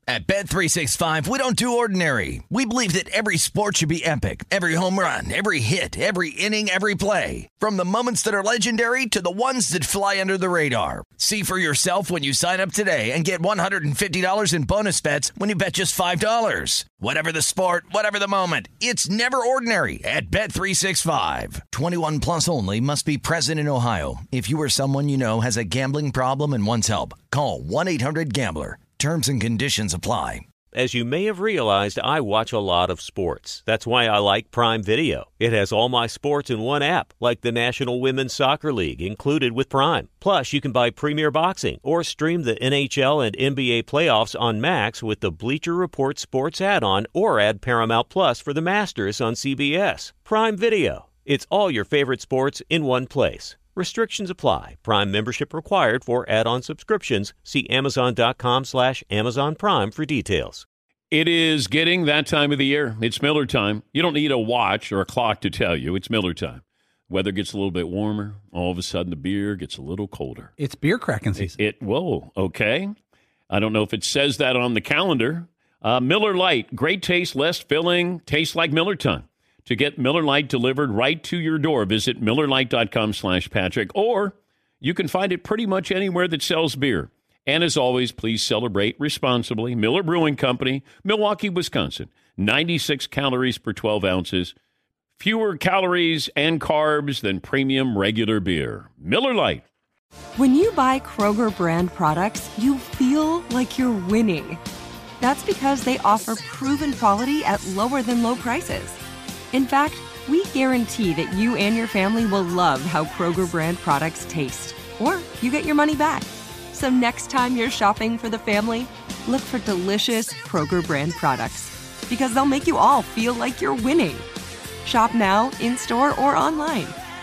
At Bet365, we don't do ordinary. We believe that every sport should be epic. Every home run, every hit, every inning, every play. From the moments that are legendary to the ones that fly under the radar. See for yourself when you sign up today and get $150 in bonus bets when you bet just $5. Whatever the sport, whatever the moment, it's never ordinary at Bet365. 21 plus only. Must be present in Ohio. If you or someone you know has a gambling problem and wants help, call 1-800-GAMBLER. Terms and conditions apply. As you may have realized, I watch a lot of sports. That's why I like Prime Video. It has all my sports in one app, like the National Women's Soccer League, included with Prime. Plus, you can buy Premier Boxing or stream the NHL and NBA playoffs on Max with the Bleacher Report Sports add-on, or add Paramount Plus for the Masters on CBS. Prime Video. It's all your favorite sports in one place. Restrictions apply. Prime membership required for add-on subscriptions. See Amazon.com/Amazon Prime for details. It is getting that time of the year. It's Miller time. You don't need a watch or a clock to tell you. It's Miller time. Weather gets a little bit warmer. All of a sudden, the beer gets a little colder. It's beer cracking season. Whoa, okay. I don't know if it says that on the calendar. Miller Lite, great taste, less filling, tastes like Miller time. To get Miller Lite delivered right to your door, visit MillerLite.com/Patrick, or you can find it pretty much anywhere that sells beer. And as always, please celebrate responsibly. Miller Brewing Company, Milwaukee, Wisconsin. 96 calories per 12 ounces. Fewer calories and carbs than premium regular beer. Miller Lite. When you buy Kroger brand products, you feel like you're winning. That's because they offer proven quality at lower than low prices. In fact, we guarantee that you and your family will love how Kroger brand products taste, or you get your money back. So next time you're shopping for the family, look for delicious Kroger brand products, because they'll make you all feel like you're winning. Shop now, in-store, or online.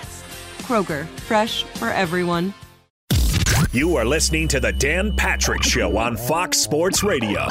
Kroger, fresh for everyone. You are listening to the Dan Patrick Show on Fox Sports Radio.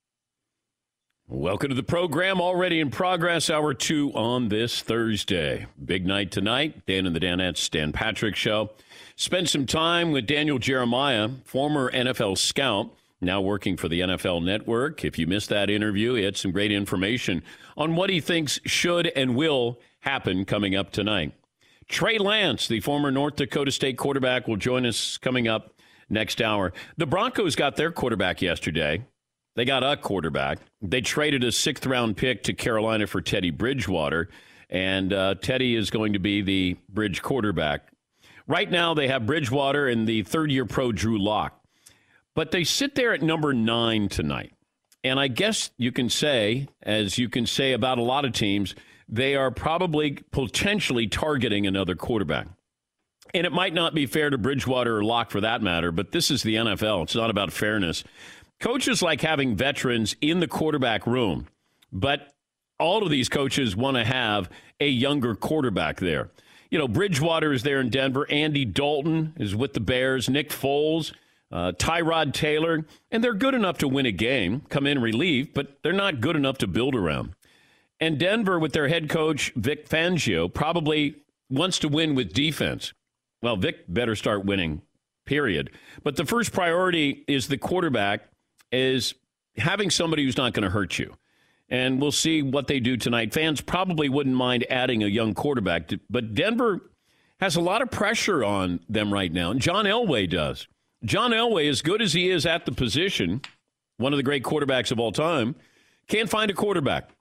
Welcome to the program, already in progress, hour 2 on this Thursday. Big night tonight. Dan and the Danettes, Dan Patrick Show. Spent some time with Daniel Jeremiah, former NFL scout, now working for the NFL Network. If you missed that interview, he had some great information on what he thinks should and will happen coming up tonight. Trey Lance, the former North Dakota State quarterback, will join us coming up next hour. The Broncos got their quarterback yesterday. They got a quarterback. They traded a 6th-round pick to Carolina for Teddy Bridgewater, and Teddy is going to be the bridge quarterback. Right now, they have Bridgewater and the third-year pro Drew Lock. But they sit there at number 9 tonight. And I guess you can say, as you can say about a lot of teams, they are probably potentially targeting another quarterback. And it might not be fair to Bridgewater or Lock for that matter, but this is the NFL. It's not about fairness. Coaches like having veterans in the quarterback room, but all of these coaches want to have a younger quarterback there. You know, Bridgewater is there in Denver. Andy Dalton is with the Bears. Nick Foles, Tyrod Taylor, and they're good enough to win a game, come in relief, but they're not good enough to build around. And Denver, with their head coach, Vic Fangio, probably wants to win with defense. Well, Vic better start winning, period. But the first priority is the quarterback, is having somebody who's not going to hurt you. And we'll see what they do tonight. Fans probably wouldn't mind adding a young quarterback, but Denver has a lot of pressure on them right now, and John Elway does. John Elway, as good as he is at the position, one of the great quarterbacks of all time, can't find a quarterback.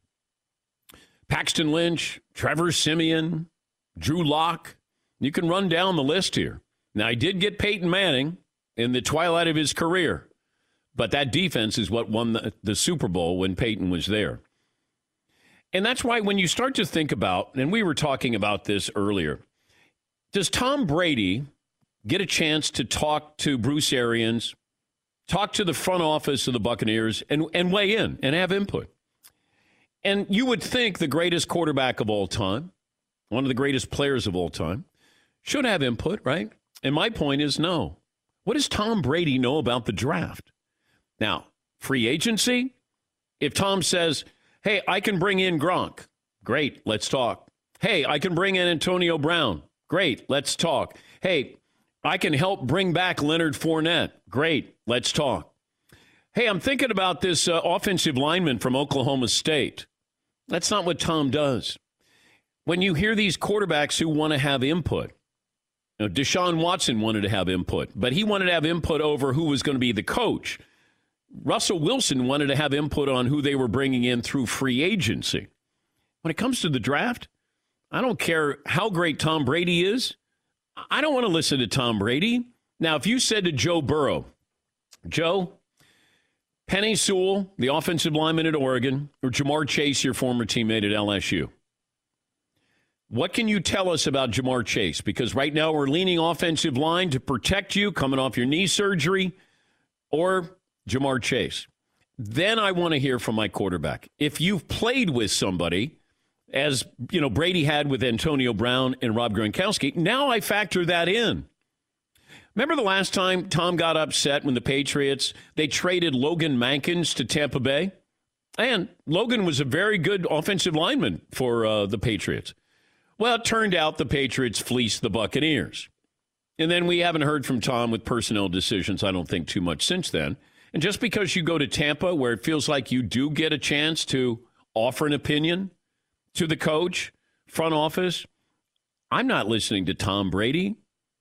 Paxton Lynch, Trevor Siemian, Drew Lock. You can run down the list here. Now, he did get Peyton Manning in the twilight of his career. But that defense is what won the Super Bowl when Peyton was there. And that's why when you start to think about, and we were talking about this earlier, does Tom Brady get a chance to talk to Bruce Arians, talk to the front office of the Buccaneers, and weigh in and have input? And you would think the greatest quarterback of all time, one of the greatest players of all time, should have input, right? And my point is no. What does Tom Brady know about the draft? Now, free agency, if Tom says, hey, I can bring in Gronk, great, let's talk. Hey, I can bring in Antonio Brown, great, let's talk. Hey, I can help bring back Leonard Fournette, great, let's talk. Hey, I'm thinking about this offensive lineman from Oklahoma State. That's not what Tom does. When you hear these quarterbacks who want to have input, Deshaun Watson wanted to have input, but he wanted to have input over who was going to be the coach. Russell Wilson wanted to have input on who they were bringing in through free agency. When it comes to the draft, I don't care how great Tom Brady is. I don't want to listen to Tom Brady. Now, if you said to Joe Burrow, Joe, Penei Sewell, the offensive lineman at Oregon, or Jamar Chase, your former teammate at LSU, what can you tell us about Jamar Chase? Because right now we're leaning offensive line to protect you coming off your knee surgery, or Jamar Chase. Then I want to hear from my quarterback. If you've played with somebody, as Brady had with Antonio Brown and Rob Gronkowski, now I factor that in. Remember the last time Tom got upset when the Patriots, they traded Logan Mankins to Tampa Bay? And Logan was a very good offensive lineman for the Patriots. Well, it turned out the Patriots fleeced the Buccaneers. And then we haven't heard from Tom with personnel decisions, I don't think, too much since then. And just because you go to Tampa, where it feels like you do get a chance to offer an opinion to the coach, front office, I'm not listening to Tom Brady.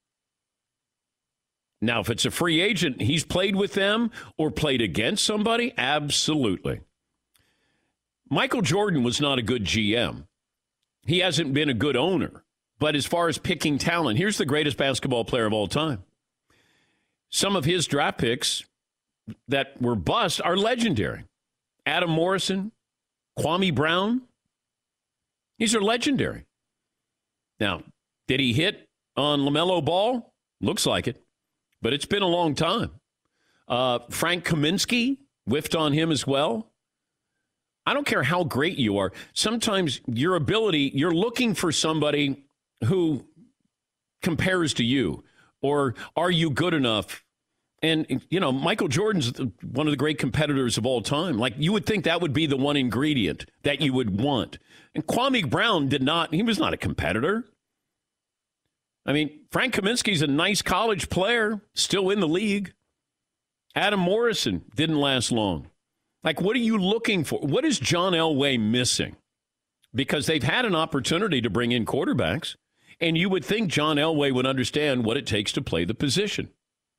Now, if it's a free agent, he's played with them or played against somebody, absolutely. Michael Jordan was not a good GM. He hasn't been a good owner. But as far as picking talent, here's the greatest basketball player of all time. Some of his draft picks that were bust are legendary. Adam Morrison, Kwame Brown. These are legendary. Now, did he hit on LaMelo Ball? Looks like it. But it's been a long time. Frank Kaminsky whiffed on him as well. I don't care how great you are. Sometimes your ability, you're looking for somebody who compares to you. Or are you good enough? And, Michael Jordan's one of the great competitors of all time. Like, you would think that would be the one ingredient that you would want. And Kwame Brown he was not a competitor. I mean, Frank Kaminsky's a nice college player, still in the league. Adam Morrison didn't last long. Like, what are you looking for? What is John Elway missing? Because they've had an opportunity to bring in quarterbacks, and you would think John Elway would understand what it takes to play the position.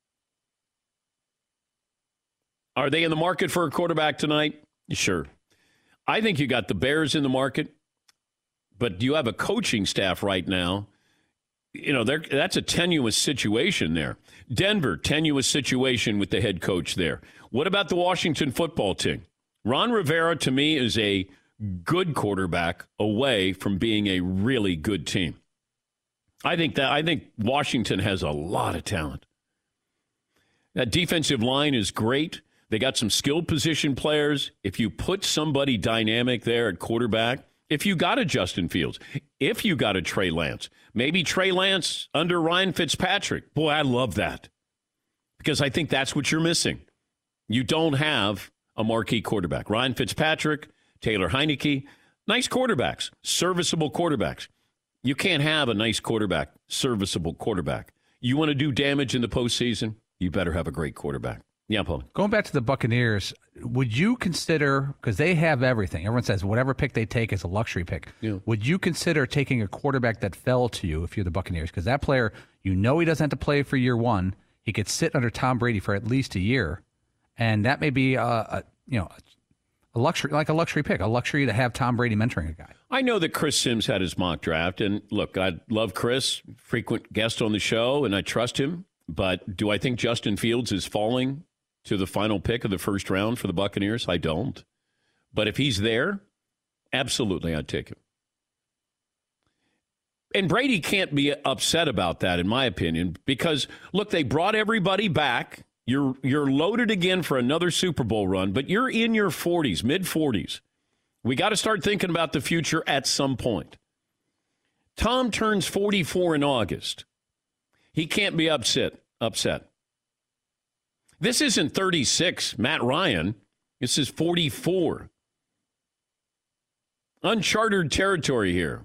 Are they in the market for a quarterback tonight? Sure. I think you got the Bears in the market, but you have a coaching staff right now. That's a tenuous situation there. Denver, tenuous situation with the head coach there. What about the Washington football team? Ron Rivera, to me, is a good quarterback away from being a really good team. I think Washington has a lot of talent. That defensive line is great. They got some skilled position players. If you put somebody dynamic there at quarterback, if you got a Justin Fields, if you got a Trey Lance, maybe Trey Lance under Ryan Fitzpatrick. Boy, I love that. Because I think that's what you're missing. You don't have a marquee quarterback. Ryan Fitzpatrick, Taylor Heineke, nice quarterbacks, serviceable quarterbacks. You can't have a nice quarterback, serviceable quarterback. You want to do damage in the postseason, you better have a great quarterback. Yeah, Paul. Going back to the Buccaneers, would you consider, because they have everything, everyone says whatever pick they take is a luxury pick. Yeah. Would you consider taking a quarterback that fell to you if you're the Buccaneers? Because that player, he doesn't have to play for year one. He could sit under Tom Brady for at least a year. And that may be a luxury, like a luxury pick, a luxury to have Tom Brady mentoring a guy. I know that Chris Sims had his mock draft. And look, I love Chris, frequent guest on the show, and I trust him. But do I think Justin Fields is falling to the final pick of the first round for the Buccaneers? I don't. But if he's there, absolutely I'd take him. And Brady can't be upset about that, in my opinion, because, look, they brought everybody back. You're loaded again for another Super Bowl run, but you're in your 40s, mid-40s. We got to start thinking about the future at some point. Tom turns 44 in August. He can't be upset. This isn't 36, Matt Ryan. This is 44. Uncharted territory here.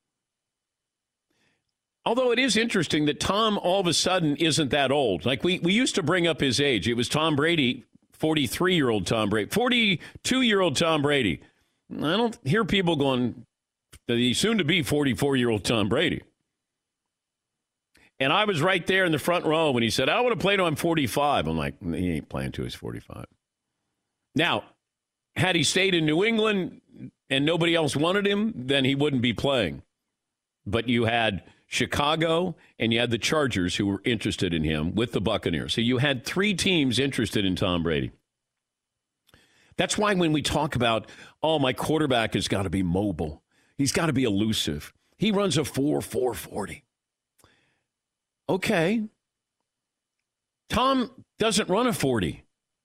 Although it is interesting that Tom all of a sudden isn't that old. Like we used to bring up his age. It was Tom Brady 43-year-old Tom Brady, 42-year-old Tom Brady. I don't hear people going, the soon-to-be 44-year-old Tom Brady. And I was right there in the front row when he said, I want to play till I'm 45. I'm like, he ain't playing till he's 45. Now, had he stayed in New England and nobody else wanted him, then he wouldn't be playing. But you had Chicago and you had the Chargers who were interested in him with the Buccaneers. So you had 3 teams interested in Tom Brady. That's why when we talk about, oh, my quarterback has got to be mobile. He's got to be elusive. He runs a 4.40. Okay. Tom doesn't run a 40.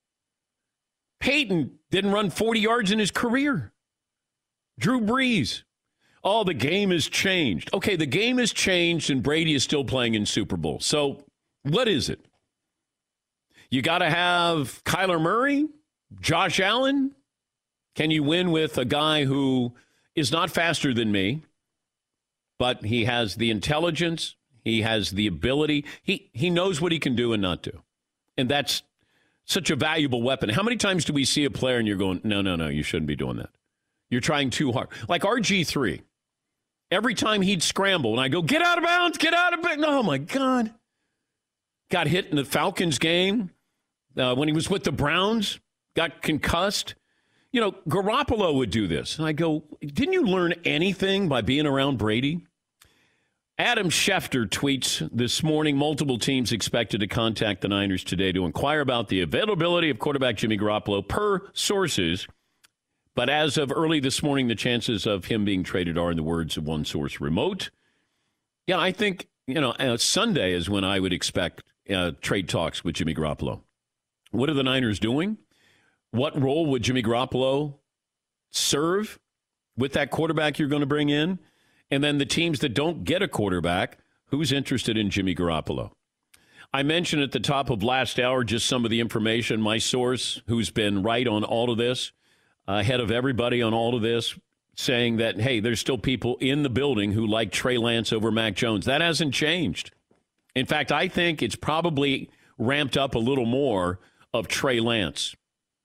Peyton didn't run 40 yards in his career. Drew Brees. Oh, the game has changed. Okay, the game has changed and Brady is still playing in Super Bowl. So what is it? You got to have Kyler Murray, Josh Allen? Can you win with a guy who is not faster than me, but he has the intelligence, he has the ability, he knows what he can do and not do. And that's such a valuable weapon. How many times do we see a player and you're going, no, you shouldn't be doing that. You're trying too hard. Like RG3. Every time he'd scramble, and I go, get out of bounds, get out of bounds. Oh, my God. Got hit in the Falcons game when he was with the Browns, got concussed. You know, Garoppolo would do this. And I go, didn't you learn anything by being around Brady? Adam Schefter tweets this morning, multiple teams expected to contact the Niners today to inquire about the availability of quarterback Jimmy Garoppolo per sources. But as of early this morning, the chances of him being traded are, in the words of one source, remote. Yeah, I think, Sunday is when I would expect trade talks with Jimmy Garoppolo. What are the Niners doing? What role would Jimmy Garoppolo serve with that quarterback you're going to bring in? And then the teams that don't get a quarterback, who's interested in Jimmy Garoppolo? I mentioned at the top of last hour just some of the information. My source, who's been right on all of this, ahead of everybody on all of this, saying that, hey, there's still people in the building who like Trey Lance over Mac Jones. That hasn't changed. In fact, I think it's probably ramped up a little more of Trey Lance.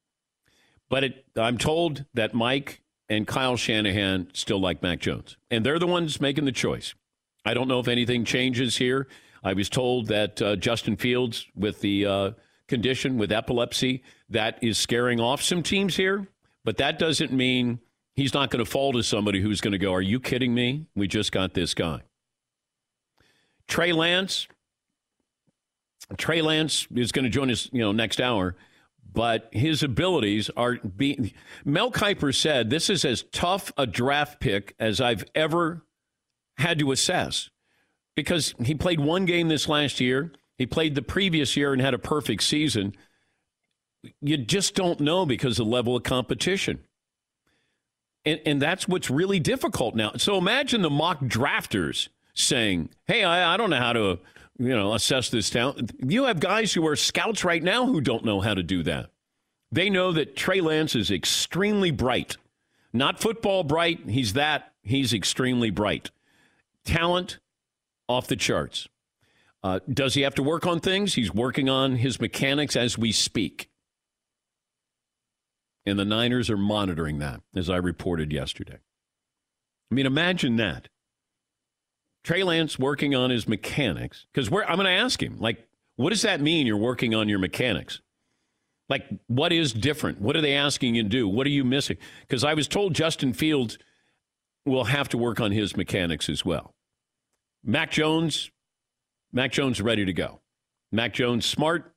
But I'm told that Mike and Kyle Shanahan still like Mac Jones. And they're the ones making the choice. I don't know if anything changes here. I was told that Justin Fields, with the condition, with epilepsy, that is scaring off some teams here. But that doesn't mean he's not going to fall to somebody who's going to go, are you kidding me? We just got this guy. Trey Lance is going to join us, next hour. But his abilities are being... Mel Kiper said, this is as tough a draft pick as I've ever had to assess. Because he played one game this last year. He played the previous year and had a perfect season. You just don't know because of the level of competition. And that's what's really difficult now. So imagine the mock drafters saying, hey, I don't know how to... assess this talent. You have guys who are scouts right now who don't know how to do that. They know that Trey Lance is extremely bright. Not football bright. He's extremely bright. Talent off the charts. Does he have to work on things? He's working on his mechanics as we speak. And the Niners are monitoring that, as I reported yesterday. I mean, imagine that. Trey Lance working on his mechanics. Because I'm going to ask him, what does that mean, you're working on your mechanics? What is different? What are they asking you to do? What are you missing? Because I was told Justin Fields will have to work on his mechanics as well. Mac Jones ready to go. Mac Jones, smart,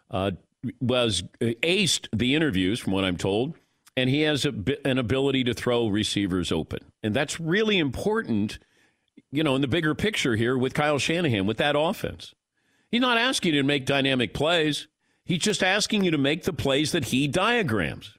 was aced the interviews, from what I'm told, and he has an ability to throw receivers open. And that's really important in the bigger picture here with Kyle Shanahan, with that offense. He's not asking you to make dynamic plays. He's just asking you to make the plays that he diagrams.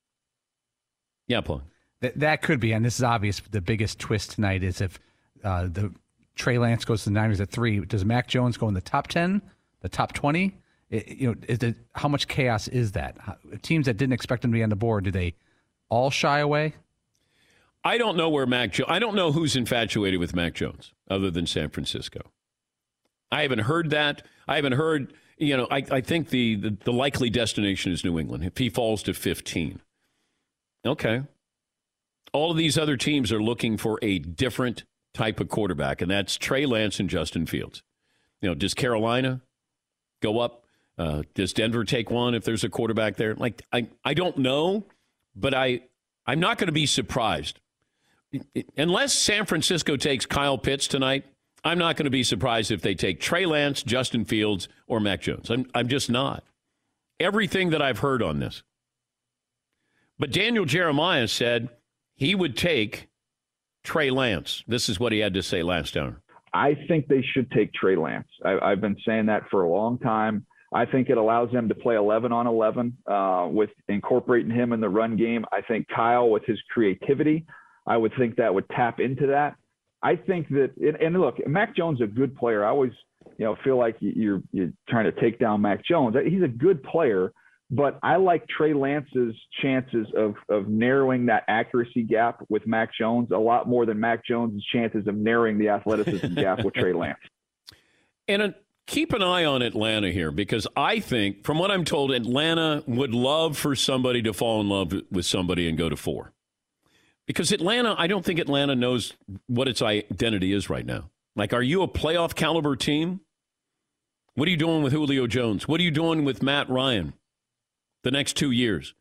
Yeah, Paul. That could be, and this is obvious, the biggest twist tonight is if the Trey Lance goes to the Niners at 3, does Mac Jones go in the top 10, the top 20? How much chaos is that? Teams that didn't expect him to be on the board, do they all shy away? I don't know where I don't know who's infatuated with Mac Jones other than San Francisco. I haven't heard that. I haven't heard I think the likely destination is New England if he falls to 15. Okay. All of these other teams are looking for a different type of quarterback, and that's Trey Lance and Justin Fields. Does Carolina go up? Does Denver take one if there's a quarterback there? I don't know, but I'm not going to be surprised. Unless San Francisco takes Kyle Pitts tonight, I'm not going to be surprised if they take Trey Lance, Justin Fields, or Mac Jones. I'm just not. Everything that I've heard on this. But Daniel Jeremiah said he would take Trey Lance. This is what he had to say last hour. I think they should take Trey Lance. I've been saying that for a long time. I think it allows them to play 11 on 11 with incorporating him in the run game. I think Kyle, with his creativity, I would think that would tap into that. I think that, and look, Mac Jones is a good player. I always, feel like you're trying to take down Mac Jones. He's a good player, but I like Trey Lance's chances of narrowing that accuracy gap with Mac Jones a lot more than Mac Jones' chances of narrowing the athleticism gap with Trey Lance. And keep an eye on Atlanta here, because I think, from what I'm told, Atlanta would love for somebody to fall in love with somebody and go to 4. Because I don't think Atlanta knows what its identity is right now. Are you a playoff caliber team? What are you doing with Julio Jones? What are you doing with Matt Ryan the next 2 years?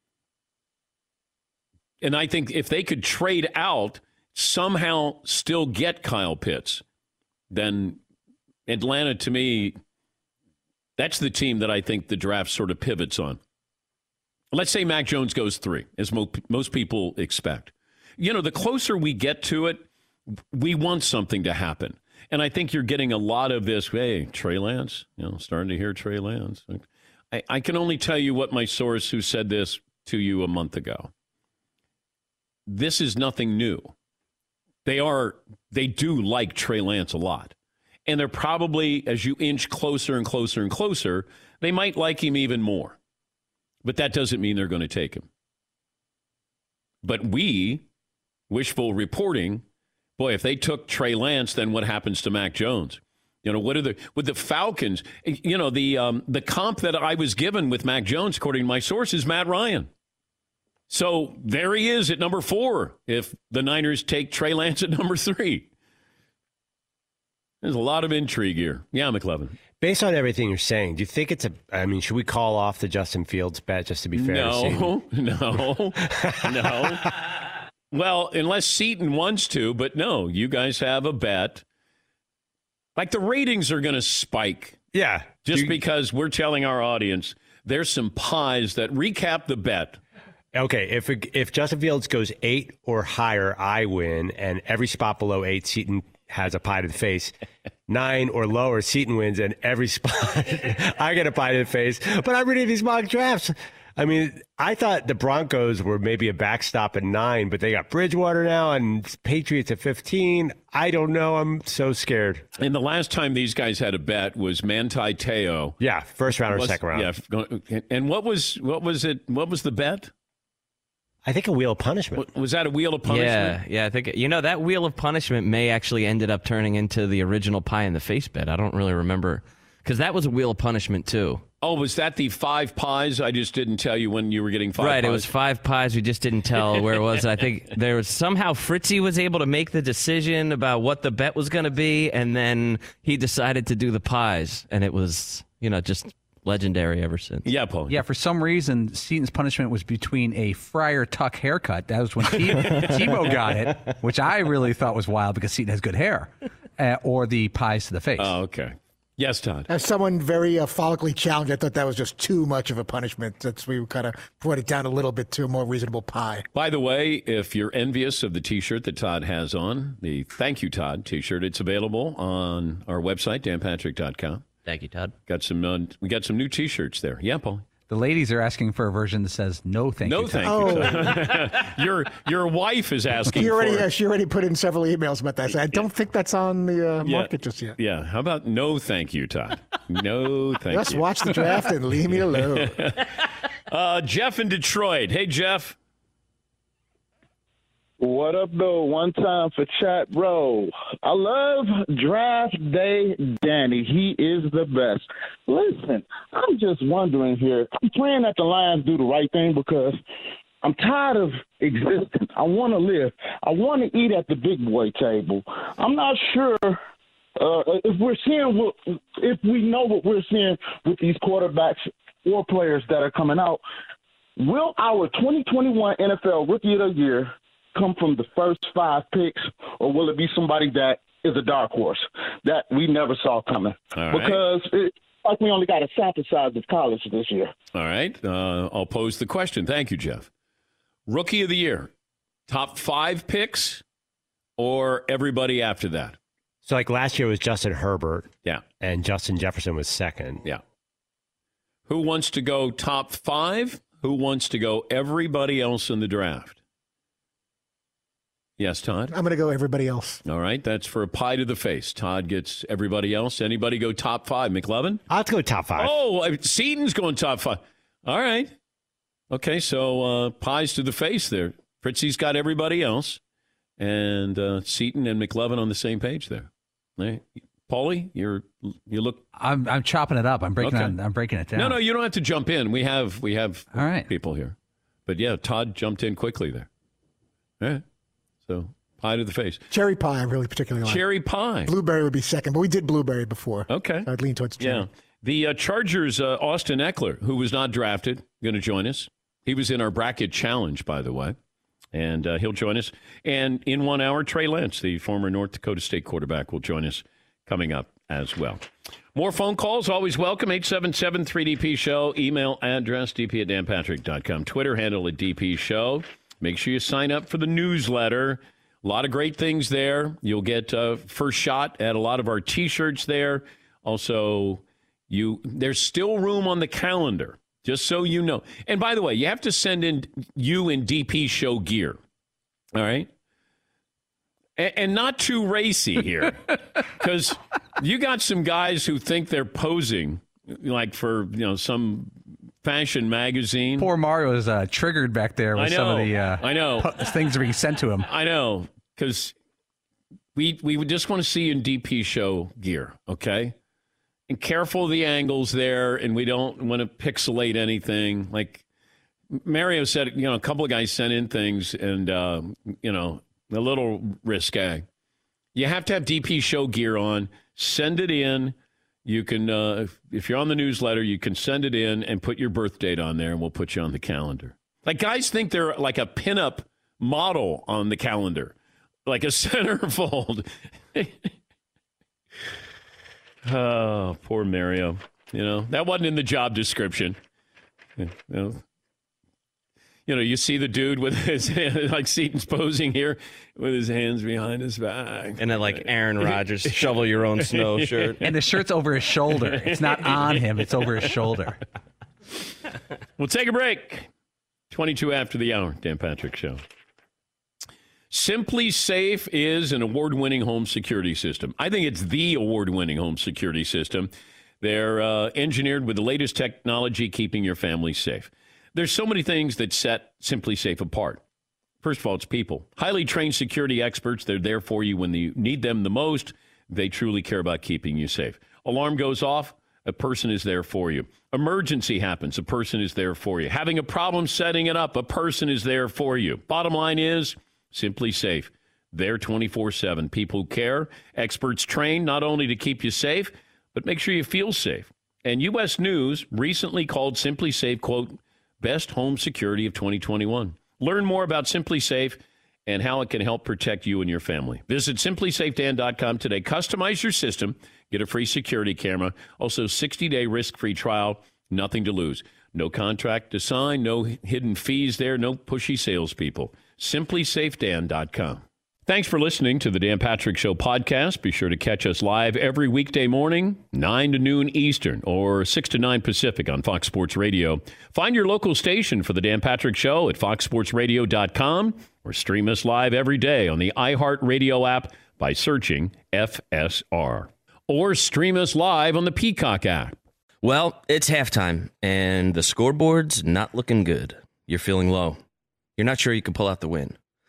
And I think if they could trade out, somehow still get Kyle Pitts, then Atlanta, to me, that's the team that I think the draft sort of pivots on. Let's say Mac Jones goes 3, as most people expect. The closer we get to it, we want something to happen. And I think you're getting a lot of this, hey, Trey Lance, starting to hear Trey Lance. I can only tell you what my source who said this to you a month ago. This is nothing new. They do like Trey Lance a lot. And they're probably, as you inch closer and closer and closer, they might like him even more. But that doesn't mean they're going to take him. But wishful reporting, boy, if they took Trey Lance, then what happens to Mac Jones? With the Falcons, the comp that I was given with Mac Jones, according to my source, is Matt Ryan. So there he is at number 4 if the Niners take Trey Lance at number 3. There's a lot of intrigue here. Yeah, McLevin. Based on everything you're saying, do you think should we call off the Justin Fields bet just to be fair? No. Well, unless Seton wants to, but no, you guys have a bet. The ratings are going to spike. Yeah. Just because we're telling our audience there's some pies that recap the bet. Okay, if Justin Fields goes 8 or higher, I win, and every spot below 8, Seton has a pie to the face. 9 or lower, Seton wins, and every spot I get a pie to the face. But I'm reading these mock drafts. I thought the Broncos were maybe a backstop at 9, but they got Bridgewater now and Patriots at 15. I don't know. I'm so scared. And the last time these guys had a bet was Manti Te'o. Yeah, first round or second round. Yeah. And what was it? What was the bet? I think a wheel of punishment. Was that a wheel of punishment? Yeah. I think that wheel of punishment may actually ended up turning into the original pie in the face bet. I don't really remember, because that was a wheel of punishment too. Oh, was that the 5 pies? I just didn't tell you when you were getting 5 pies. Right, it was 5 pies. We just didn't tell where it was. I think there was somehow Fritzy was able to make the decision about what the bet was going to be, and then he decided to do the pies, and it was, just legendary ever since. Yeah, Paul. Yeah, for some reason, Seton's punishment was between a Friar Tuck haircut. That was when Tebow got it, which I really thought was wild because Seton has good hair, or the pies to the face. Oh, okay. Yes, Todd. As someone very follically challenged, I thought that was just too much of a punishment. That's we kind of brought it down a little bit to a more reasonable pie. By the way, if you're envious of the T-shirt that Todd has on, the Thank You, Todd T-shirt, it's available on our website, danpatrick.com. Thank you, Todd. We got some new T-shirts there. Yeah, Paul. The ladies are asking for a version that says "No, thank you." No, thank you. Your wife is asking. She already put in several emails about that. I don't think that's on the market just yet. Yeah. How about no, thank you, Todd? No, thank you. Just watch the draft and leave me alone. Jeff in Detroit. Hey, Jeff. What up, though? One time for chat, bro. I love Draft Day Danny. He is the best. Listen, I'm just wondering here. I'm praying that the Lions do the right thing because I'm tired of existing. I want to live. I want to eat at the big boy table. I'm not sure if we know what we're seeing with these quarterbacks or players that are coming out. Will our 2021 NFL Rookie of the Year come from the first 5 picks, or will it be somebody that is a dark horse that we never saw coming? All right. Because it's like we only got a sample size of college this year. All right. I'll pose the question. Thank you, Jeff. Rookie of the Year, top 5 picks or everybody after that? So like last year was Justin Herbert. Yeah. And Justin Jefferson was second. Yeah. Who wants to go top 5? Who wants to go everybody else in the draft? Yes, Todd? I'm going to go everybody else. All right. That's for a pie to the face. Todd gets everybody else. Anybody go top 5? McLovin? I'll have to go top 5. Oh, Seaton's going top 5. All right. Okay, so pies to the face there. Fritzy's got everybody else. And Seaton and McLovin on the same page there. Hey, Paulie, you look. I'm chopping it up. I'm breaking it down. No, you don't have to jump in. We have all right. people here. But yeah, Todd jumped in quickly there. All right. So pie to the face. Cherry pie, I really particularly like. Cherry pie. Blueberry would be second, but we did blueberry before. Okay. I'd lean towards cherry. Yeah. The Chargers, Austin Eckler, who was not drafted, going to join us. He was in our bracket challenge, by the way. And he'll join us. And in 1 hour, Trey Lance, the former North Dakota State quarterback, will join us coming up as well. More phone calls, always welcome. 877-3DP-SHOW. Email address, dp@danpatrick.com. Twitter handle at DP-SHOW. Make sure you sign up for the newsletter. A lot of great things there. You'll get first shot at a lot of our T-shirts there. Also, there's still room on the calendar, just so you know. And by the way, you have to send in you in DP Show gear. All right? And not too racy here, because you got some guys who think they're posing like for some fashion magazine. Poor Mario is triggered back there with some of the things that are being sent to him. I know, because we would just want to see you in DP Show gear, okay? And careful of the angles there, and we don't want to pixelate anything. Like Mario said, a couple of guys sent in things, and a little risque. You have to have DP Show gear on. Send it in. You can, if you're on the newsletter, you can send it in and put your birth date on there, and we'll put you on the calendar. Like, guys think they're like a pinup model on the calendar, like a centerfold. Oh, poor Mario. That wasn't in the job description. You see the dude with his like Seaton's posing here with his hands behind his back. And then like Aaron Rodgers, shovel your own snow shirt. And the shirt's over his shoulder. It's not on him. It's over his shoulder. We'll take a break. 22 after the hour, Dan Patrick Show. Simply Safe is an award-winning home security system. I think it's the award-winning home security system. They're engineered with the latest technology, keeping your family safe. There's so many things that set Simply Safe apart. First of all, it's people. Highly trained security experts. They're there for you when you need them the most. They truly care about keeping you safe. Alarm goes off, a person is there for you. Emergency happens, a person is there for you. Having a problem setting it up, a person is there for you. Bottom line is, Simply Safe. They're 24/7. People who care, experts trained not only to keep you safe, but make sure you feel safe. And U.S. News recently called Simply Safe, quote, best home security of 2021. Learn more about Simply Safe and how it can help protect you and your family. Visit simplysafedan.com today. Customize your system. Get a free security camera. Also, 60-day risk-free trial. Nothing to lose. No contract to sign. No hidden fees there. No pushy salespeople. simplysafedan.com. Thanks for listening to the Dan Patrick Show podcast. Be sure to catch us live every weekday morning, 9 to noon Eastern or 6 to 9 Pacific on Fox Sports Radio. Find your local station for the Dan Patrick Show at foxsportsradio.com or stream us live every day on the iHeartRadio app by searching FSR. Or stream us live on the Peacock app. Well, it's halftime, and the scoreboard's not looking good. You're feeling low. You're not sure you can pull out the win.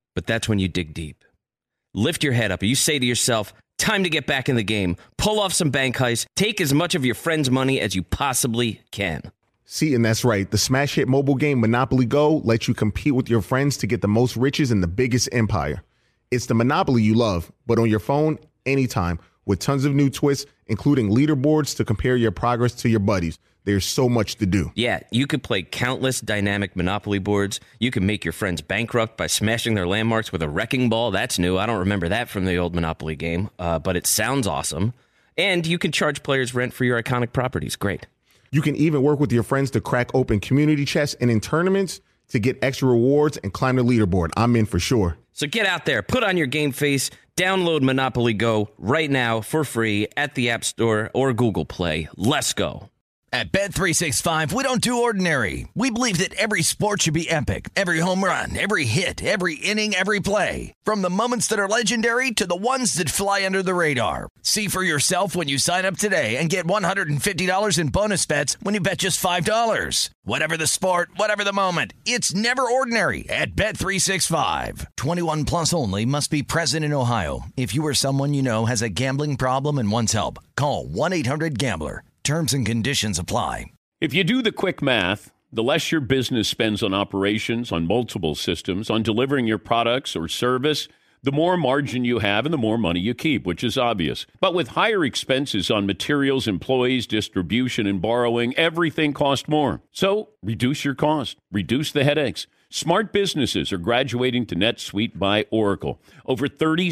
But that's when you dig deep. Lift your head up and you say to yourself, time to get back in the game. Pull off some bank heists. Take as much of your friend's money as you possibly can. See, and that's right. The smash hit mobile game Monopoly Go lets you compete with your friends to get the most riches in the biggest empire. It's the Monopoly you love, but on your phone, anytime, with tons of new twists, including leaderboards to compare your progress to your buddies. There's so much to do. Yeah, you could play countless dynamic Monopoly boards. You can make your friends bankrupt by smashing their landmarks with a wrecking ball. That's new. I don't remember that from the old Monopoly game, but it sounds awesome. And you can charge players rent for your iconic properties. Great. You can even work with your friends to crack open community chests and in tournaments to get extra rewards and climb the leaderboard. I'm in for sure. So get out there, put on your game face, download Monopoly Go right now for free at the App Store or Google Play. Let's go. At Bet365, we don't do ordinary. We believe that every sport should be epic. Every home run, every hit, every inning, every play. From the moments that are legendary to the ones that fly under the radar. See for yourself when you sign up today and get $150 in bonus bets when you bet just $5. Whatever the sport, whatever the moment, it's never ordinary at Bet365. 21 plus only. Must be present in Ohio. If you or someone you know has a gambling problem and wants help, call 1-800-GAMBLER. Terms and conditions apply. If you do the quick math, the less your business spends on operations, on multiple systems, on delivering your products or service, the more margin you have and the more money you keep, which is obvious. But with higher expenses on materials, employees, distribution, and borrowing, everything costs more. So reduce your cost. Reduce the headaches. Smart businesses are graduating to NetSuite by Oracle. Over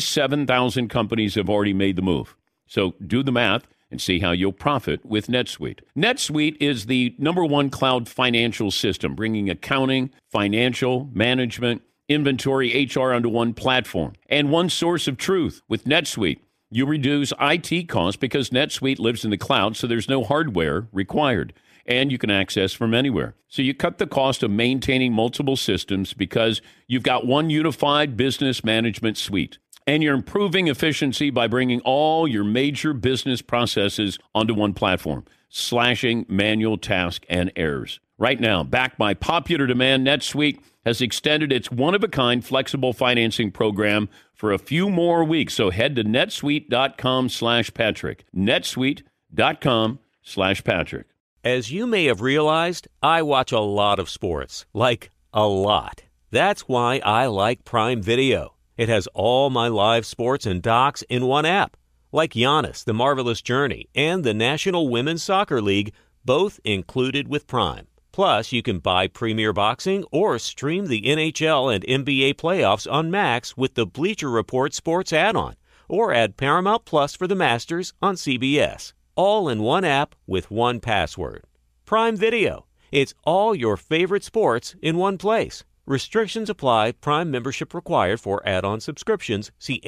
37,000 companies have already made the move. So do the math and see how you'll profit with NetSuite. NetSuite is the #1 cloud financial system, bringing accounting, financial, management, inventory, HR onto one platform and one source of truth. With NetSuite, you reduce IT costs because NetSuite lives in the cloud, so there's no hardware required, and you can access from anywhere. So you cut the cost of maintaining multiple systems because you've got one unified business management suite. And you're improving efficiency by bringing all your major business processes onto one platform, slashing manual tasks and errors. Right now, backed by popular demand, NetSuite has extended its one-of-a-kind flexible financing program for a few more weeks. So head to netsuite.com/Patrick. netsuite.com/Patrick. As you may have realized, I watch a lot of sports, like a lot. That's why I like Prime Video. It has all my live sports and docs in one app, like Giannis, The Marvelous Journey, and the National Women's Soccer League, both included with Prime. Plus, you can buy Premier Boxing or stream the NHL and NBA playoffs on Max with the Bleacher Report Sports add-on, or add Paramount Plus for the Masters on CBS. All in one app with one password. Prime Video. It's all your favorite sports in one place. Restrictions apply. Prime membership required for add-on subscriptions. See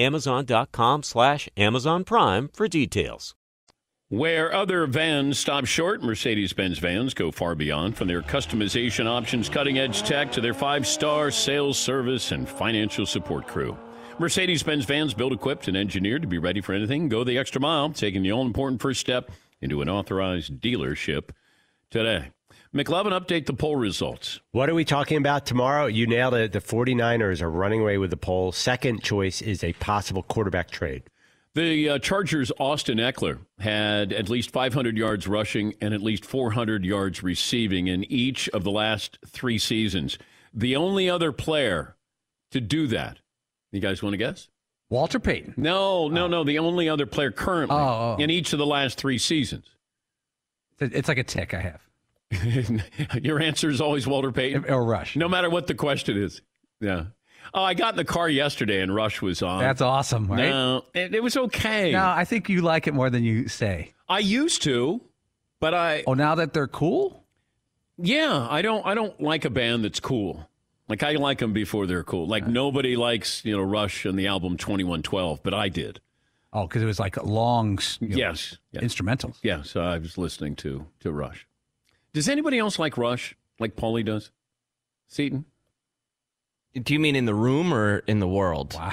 Amazon.com/Amazon Prime for details. Where other vans stop short, Mercedes-Benz vans go far beyond. From their customization options, cutting-edge tech, to their 5-star sales, service, and financial support crew. Mercedes-Benz vans built, equipped, and engineered to be ready for anything. Go the extra mile, taking the all-important first step into an authorized dealership today. McLovin, update the poll results. What are we talking about tomorrow? You nailed it. The 49ers are running away with the poll. Second choice is a possible quarterback trade. The Chargers' Austin Eckler had at least 500 yards rushing and at least 400 yards receiving in each of the last 3 seasons. The only other player to do that, you guys want to guess? Walter Payton. No. The only other player currently in each of the last 3 seasons. It's like a tick I have. Your answer is always Walter Payton? Or Rush. No matter what the question is. Yeah. Oh, I got in the car yesterday and Rush was on. That's awesome, right? No, it was okay. No, I think you like it more than you say. I used to, but now that they're cool? Yeah, I don't like a band that's cool. Like, I like them before they're cool. Like, nobody likes, Rush and the album 2112, but I did. Oh, because it was like long yes. instrumentals. Yeah, so I was listening to Rush. Does anybody else like Rush, like Paulie does? Seton? Do you mean in the room or in the world? Wow.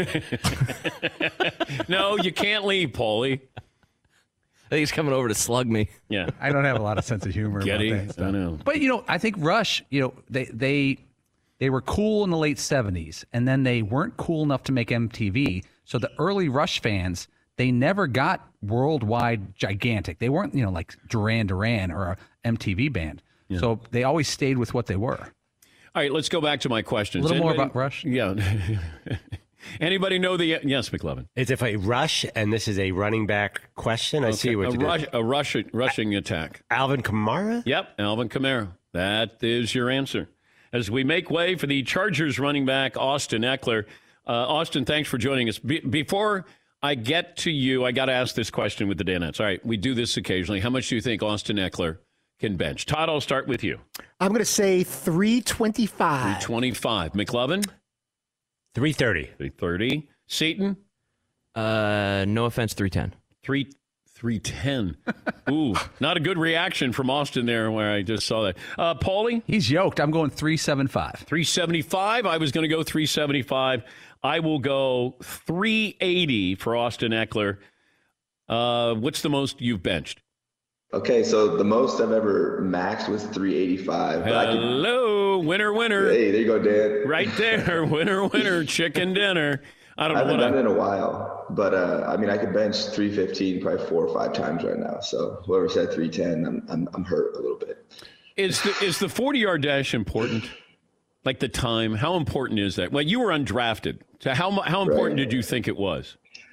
No, you can't leave, Paulie. I think he's coming over to slug me. Yeah. I don't have a lot of sense of humor about that. I know. But, I think Rush, they They were cool in the late 70s, and then they weren't cool enough to make MTV. So the early Rush fans, they never got worldwide gigantic. They weren't, like Duran Duran or a MTV band. Yeah. So they always stayed with what they were. All right, let's go back to my questions. A little more about Rush? Yeah. Anybody know the... Yes, McLovin. It's if a rush, and this is a running back question. I see what you did. A rushing attack. Alvin Kamara? Yep, Alvin Kamara. That is your answer. As we make way for the Chargers running back, Austin Ekeler. Austin, thanks for joining us. Before I get to you, I got to ask this question with the Danettes. All right, we do this occasionally. How much do you think Austin Ekeler can bench? Todd, I'll start with you. I'm going to say 325. 325. McLovin? 330. 330. Seton? No offense, 310. 310. Ooh, not a good reaction from Austin there where I just saw that. Paulie? He's yoked. I'm going 375. 375. I was going to go 375. I will go 380 for Austin Ekeler. What's the most you've benched? Okay, so the most I've ever maxed was 385. Hello, winner. Hey, there you go, Dan. Right there, winner, chicken dinner. I haven't done it in a while, but I could bench 315 probably 4 or 5 times right now. So whoever said 310, I'm hurt a little bit. Is the 40-yard dash important? Like the time, how important is that? Well, you were undrafted. So how important did you think it was?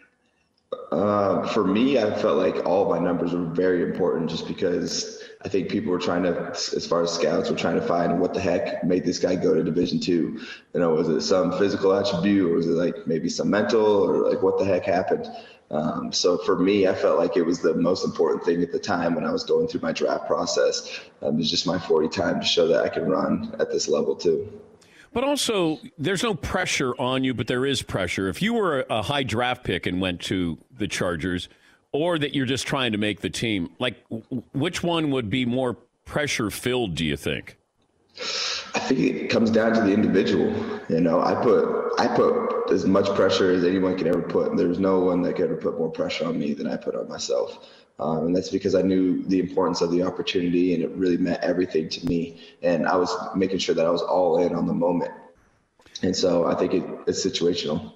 For me, I felt like all my numbers were very important just because I think people were trying to, as far as scouts, were trying to find what the heck made this guy go to Division II. Was it some physical attribute, or was it like maybe some mental, or like what the heck happened? So for me, I felt like it was the most important thing at the time when I was going through my draft process. It was just my 40 time to show that I can run at this level too. But also, there's no pressure on you, but there is pressure. If you were a high draft pick and went to the Chargers, or that you're just trying to make the team, like which one would be more pressure-filled, do you think? I think it comes down to the individual. I put as much pressure as anyone could ever put. There's no one that could ever put more pressure on me than I put on myself. And that's because I knew the importance of the opportunity, and it really meant everything to me. And I was making sure that I was all in on the moment. And so I think it's situational.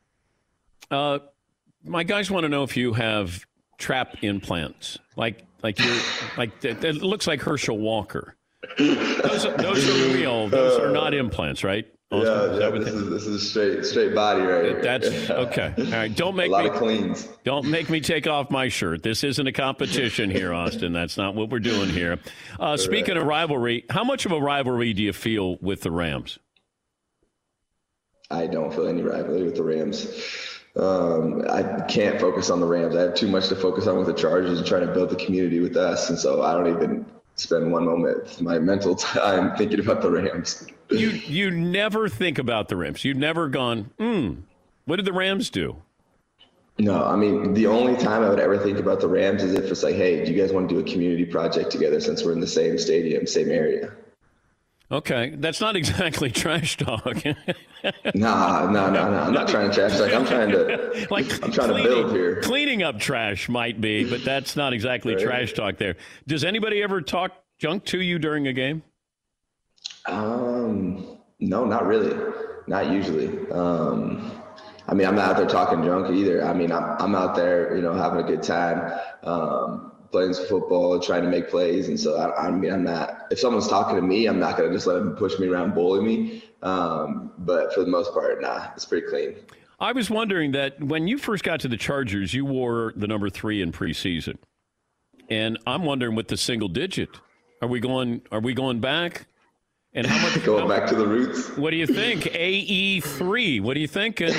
My guys want to know if you have trap implants, like it looks like Herschel Walker. Those are real. Those are not implants, right? Yeah, this is straight body right here. That's okay. All right, don't make lot of cleans. Don't make me take off my shirt. This isn't a competition here, Austin. That's not what we're doing here. Speaking of rivalry, how much of a rivalry do you feel with the Rams? I don't feel any rivalry with the Rams. I can't focus on the Rams. I have too much to focus on with the Chargers and trying to build the community with us, and so I don't even spend one moment of my mental time thinking about the Rams. You never think about the Rams. You've never gone, what did the Rams do? No, the only time I would ever think about the Rams is if it's like, hey, do you guys want to do a community project together since we're in the same stadium, same area? Okay, that's not exactly trash talk. No. I'm not trying to trash talk. I'm trying to build here. Cleaning up trash might be, but that's not exactly trash talk there. Does anybody ever talk junk to you during a game? No, not really. Not usually. I'm not out there talking junk either. I'm out there, having a good time, playing some football, trying to make plays. And so I'm not, if someone's talking to me, I'm not going to just let them push me around, bully me. But for the most part, it's pretty clean. I was wondering that when you first got to the Chargers, you wore the number 3 in preseason. And I'm wondering with the single digit, are we going back? And how much going back to the roots? What do you think? AE3. What are you thinking?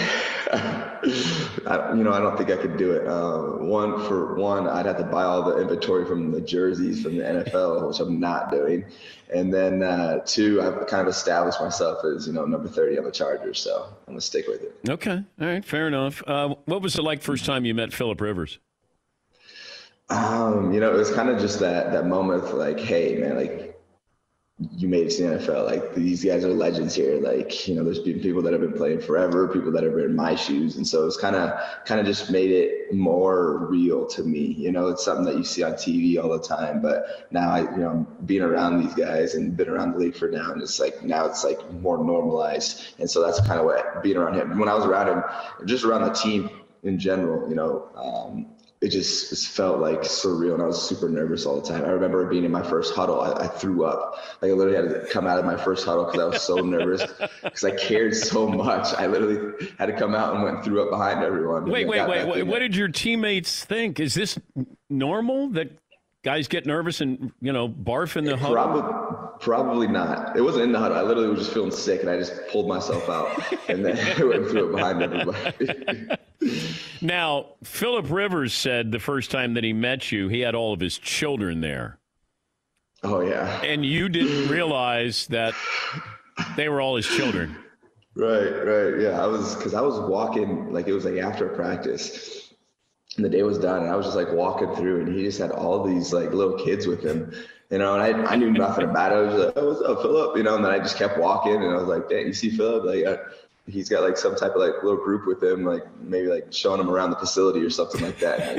I don't think I could do it. One, I'd have to buy all the inventory from the jerseys from the NFL, which I'm not doing. And then 2, I've kind of established myself as, number 30 on the Chargers. So I'm going to stick with it. Okay. All right. Fair enough. What was it like first time you met Phillip Rivers? It was kind of just that moment of like, hey, man, like, you made it to the NFL. Like, these guys are legends here. Like, you know, there's been people that have been playing forever, people that have been in my shoes. And so it's kind of just made it more real to me. You know, it's something that you see on TV all the time, but now being around these guys and been around the league for now, and it's like more normalized. And so that's kind of what being around him, when I was around him, just around the team in general, you know, it just felt like surreal, and I was super nervous all the time. I remember being in my first huddle, I threw up. Like, I literally had to come out of my first huddle because I was so nervous because I cared so much. I literally had to come out and went and threw up behind everyone. Wait. What did your teammates think? Is this normal that guys get nervous and, barf in the huddle? Probably not. It wasn't in the huddle. I literally was just feeling sick, and I just pulled myself out and then I went and threw it behind everybody. Now, Phillip Rivers said the first time that he met you, he had all of his children there. Oh, yeah. And you didn't realize that they were all his children. Right. Yeah, because I was walking, like, it was like after practice, and the day was done, and I was just like walking through, and he just had all these like little kids with him, and I knew nothing about it. I was like, oh, what's up, Phillip? And then I just kept walking, and I was like, dang, you see Phillip? Like, he's got like some type of like little group with him, like maybe like showing him around the facility or something like that.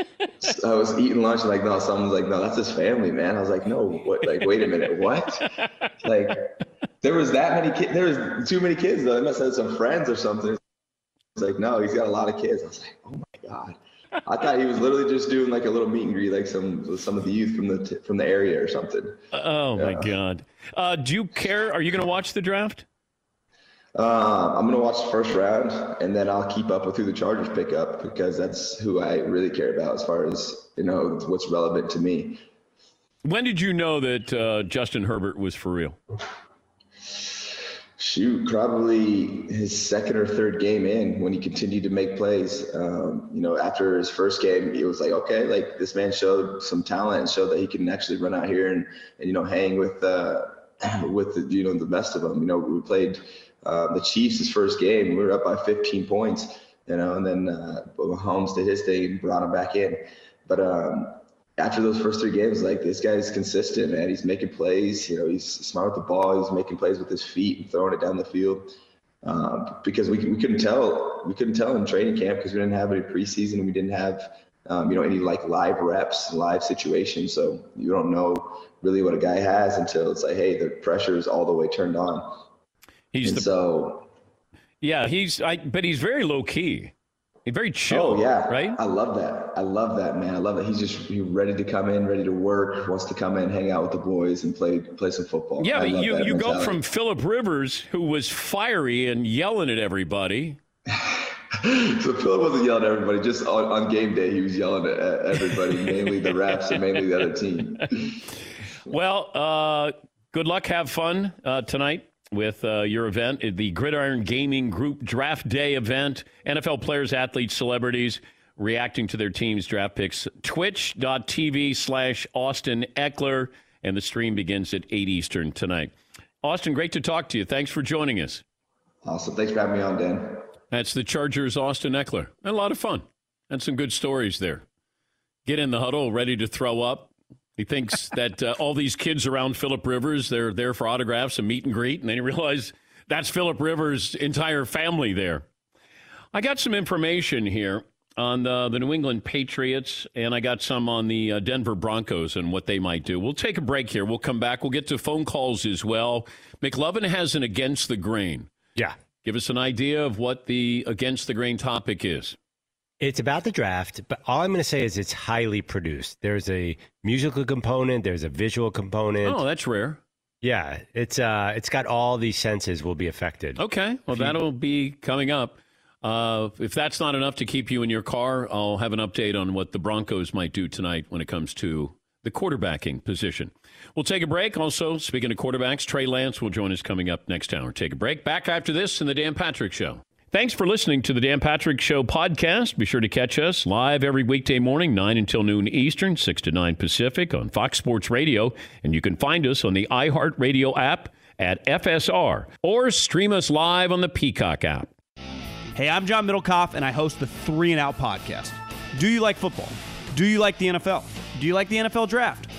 I was eating lunch, and someone's like, no, that's his family, man. I was like, no, what? Like, wait a minute, what? Like, there was that many kids. There was too many kids though. They must have had some friends or something. It's like, no, he's got a lot of kids. I was like, oh my God. I thought he was literally just doing like a little meet and greet, like some of the youth from the area or something. Oh my God. Do you care? Are you going to watch the draft? I'm going to watch the first round, and then I'll keep up with who the Chargers pick up, because that's who I really care about as far as, what's relevant to me. When did you know that Justin Herbert was for real? Shoot, probably his second or third game in, when he continued to make plays. After his first game, it was like, okay, like, this man showed some talent and showed that he can actually run out here and hang with the best of them. We played the Chiefs his first game. We were up by 15 points, and then Mahomes did his thing and brought him back in. But after those first three games, like, this guy's consistent, man. He's making plays. He's smart with the ball. He's making plays with his feet and throwing it down the field. Because we couldn't tell in training camp, because we didn't have any preseason. We didn't have any like live reps, live situations. So you don't know really what a guy has until it's like, hey, the pressure is all the way turned on. Yeah, but he's very low key. He's very chill. Oh yeah, right. I love that, man. I love that. He's ready to come in, ready to work, wants to come in, hang out with the boys, and play some football. Yeah, but you go from Phillip Rivers, who was fiery and yelling at everybody. So Phillip wasn't yelling at everybody. Just on game day, he was yelling at everybody, mainly the refs and mainly the other team. Well, good luck. Have fun tonight with your event, the Gridiron Gaming Group Draft Day event. NFL players, athletes, celebrities reacting to their team's draft picks. Twitch.tv/Austin Ekeler, and the stream begins at 8 Eastern tonight. Austin, great to talk to you. Thanks for joining us. Awesome. Thanks for having me on, Dan. That's the Chargers' Austin Ekeler. And a lot of fun. And some good stories there. Get in the huddle, ready to throw up. He thinks that all these kids around Phillip Rivers, they're there for autographs and meet and greet, and then he realized that's Phillip Rivers' entire family there. I got some information here on the New England Patriots, and I got some on the Denver Broncos and what they might do. We'll take a break here. We'll come back. We'll get to phone calls as well. McLovin has an Against the Grain. Yeah. Give us an idea of what the Against the Grain topic is. It's about the draft, but all I'm going to say is it's highly produced. There's a musical component. There's a visual component. Oh, that's rare. Yeah, it's got all these senses will be affected. Okay, well, that'll be coming up. If that's not enough to keep you in your car, I'll have an update on what the Broncos might do tonight when it comes to the quarterbacking position. We'll take a break. Also, speaking of quarterbacks, Trey Lance will join us coming up next hour. Take a break. Back after this in the Dan Patrick Show. Thanks for listening to the Dan Patrick Show podcast. Be sure to catch us live every weekday morning, 9 until noon Eastern, 6 to 9 Pacific on Fox Sports Radio. And you can find us on the iHeartRadio app at FSR or stream us live on the Peacock app. Hey, I'm John Middlecoff, and I host the 3 and Out podcast. Do you like football? Do you like the NFL? Do you like the NFL draft?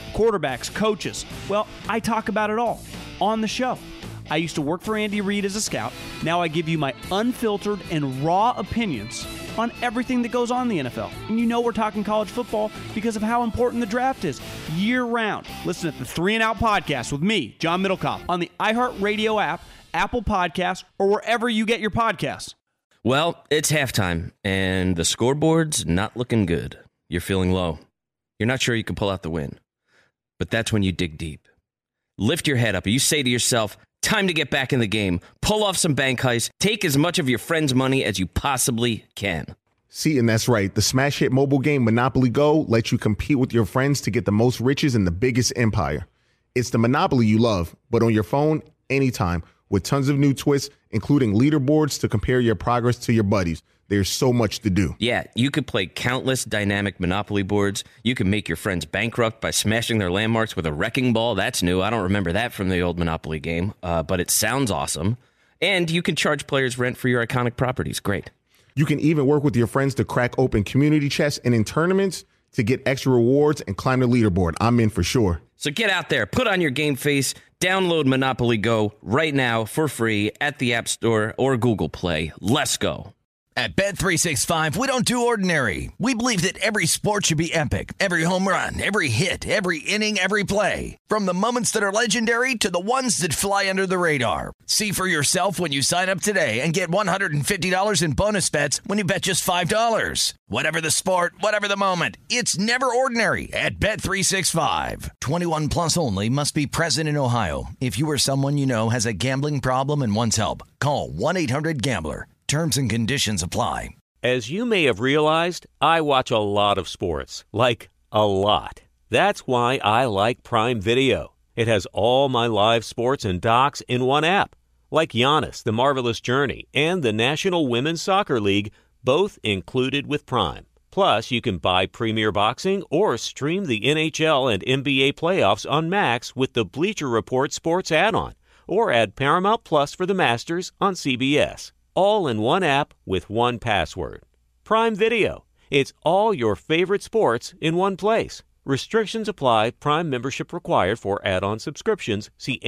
quarterbacks, coaches. Well, I talk about it all on the show. I used to work for Andy Reid as a scout. Now I give you my unfiltered and raw opinions on everything that goes on in the NFL. And you know we're talking college football because of how important the draft is year-round. Listen to the 3 and Out podcast with me, John Middlecoff, on the iHeartRadio app, Apple Podcasts, or wherever you get your podcasts. Well, it's halftime, and the scoreboard's not looking good. You're feeling low. You're not sure you can pull out the win. But that's when you dig deep. Lift your head up, and you say to yourself, time to get back in the game. Pull off some bank heists. Take as much of your friend's money as you possibly can. See, and that's right. The smash hit mobile game Monopoly Go lets you compete with your friends to get the most riches in the biggest empire. It's the Monopoly you love, but on your phone, anytime, with tons of new twists, including leaderboards to compare your progress to your buddies. There's so much to do. Yeah, you could play countless dynamic Monopoly boards. You can make your friends bankrupt by smashing their landmarks with a wrecking ball. That's new. I don't remember that from the old Monopoly game, but it sounds awesome. And you can charge players rent for your iconic properties. Great. You can even work with your friends to crack open community chests and in tournaments to get extra rewards and climb the leaderboard. I'm in for sure. So get out there, put on your game face, download Monopoly Go right now for free at the App Store or Google Play. Let's go. At Bet365, we don't do ordinary. We believe that every sport should be epic. Every home run, every hit, every inning, every play. From the moments that are legendary to the ones that fly under the radar. See for yourself when you sign up today and get $150 in bonus bets when you bet just $5. Whatever the sport, whatever the moment, it's never ordinary at Bet365. 21 plus only. Must be present in Ohio. If you or someone you know has a gambling problem and wants help, call 1-800-GAMBLER. Terms and conditions apply. As you may have realized, I watch a lot of sports. Like, a lot. That's why I like Prime Video. It has all my live sports and docs in one app. Like Giannis, The Marvelous Journey, and the National Women's Soccer League, both included with Prime. Plus, you can buy Premier Boxing or stream the NHL and NBA playoffs on Max with the Bleacher Report Sports add-on. Or add Paramount Plus for the Masters on CBS. All in one app with one password. Prime Video. It's all your favorite sports in one place. Restrictions apply. Prime membership required for add-on subscriptions. See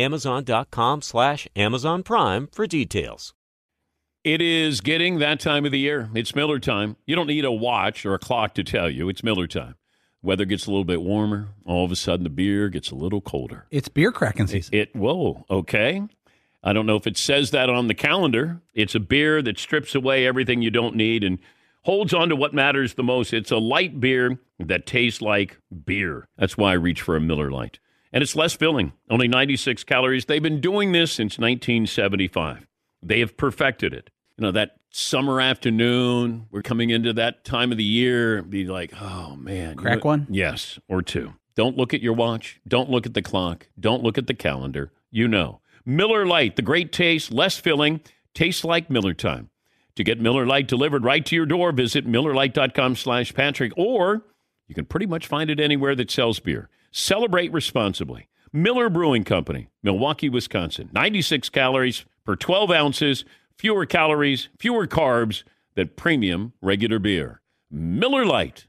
Amazon.com/Amazon Prime for details. It is getting that time of the year. It's Miller time. You don't need a watch or a clock to tell you. It's Miller time. Weather gets a little bit warmer. All of a sudden, the beer gets a little colder. It's beer cracking season. Whoa, okay. I don't know if it says that on the calendar. It's a beer that strips away everything you don't need and holds on to what matters the most. It's a light beer that tastes like beer. That's why I reach for a Miller Lite. And it's less filling, only 96 calories. They've been doing this since 1975. They have perfected it. You know, that summer afternoon, we're coming into that time of the year, be like, oh, man. Crack one? Yes, or two. Don't look at your watch. Don't look at the clock. Don't look at the calendar. You know. Miller Lite, the great taste, less filling, tastes like Miller time. To get Miller Lite delivered right to your door, visit MillerLite.com/Patrick, or you can pretty much find it anywhere that sells beer. Celebrate responsibly. Miller Brewing Company, Milwaukee, Wisconsin. 96 calories per 12 ounces, fewer calories, fewer carbs than premium regular beer. Miller Lite.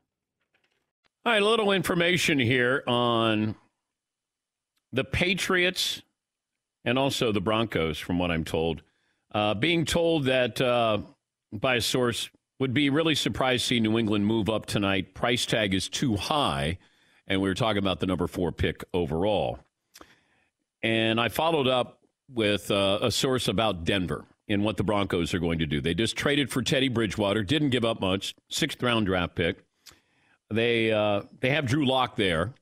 All right, a little information here on the Patriots and also the Broncos, from what I'm told. Being told that by a source, would be really surprised to see New England move up tonight. Price tag is too high, and we were talking about the number 4 pick overall. And I followed up with a source about Denver and what the Broncos are going to do. They just traded for Teddy Bridgewater, didn't give up much, 6th-round draft pick. They have Drew Lock there.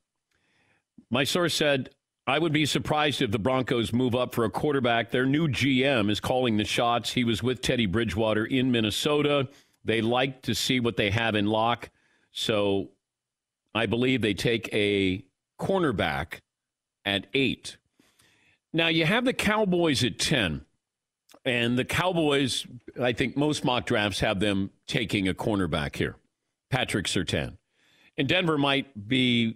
My source said, I would be surprised if the Broncos move up for a quarterback. Their new GM is calling the shots. He was with Teddy Bridgewater in Minnesota. They like to see what they have in Lock. So I believe they take a cornerback at 8. Now, you have the Cowboys at 10. And the Cowboys, I think most mock drafts have them taking a cornerback here, Patrick Surtain. And Denver might be,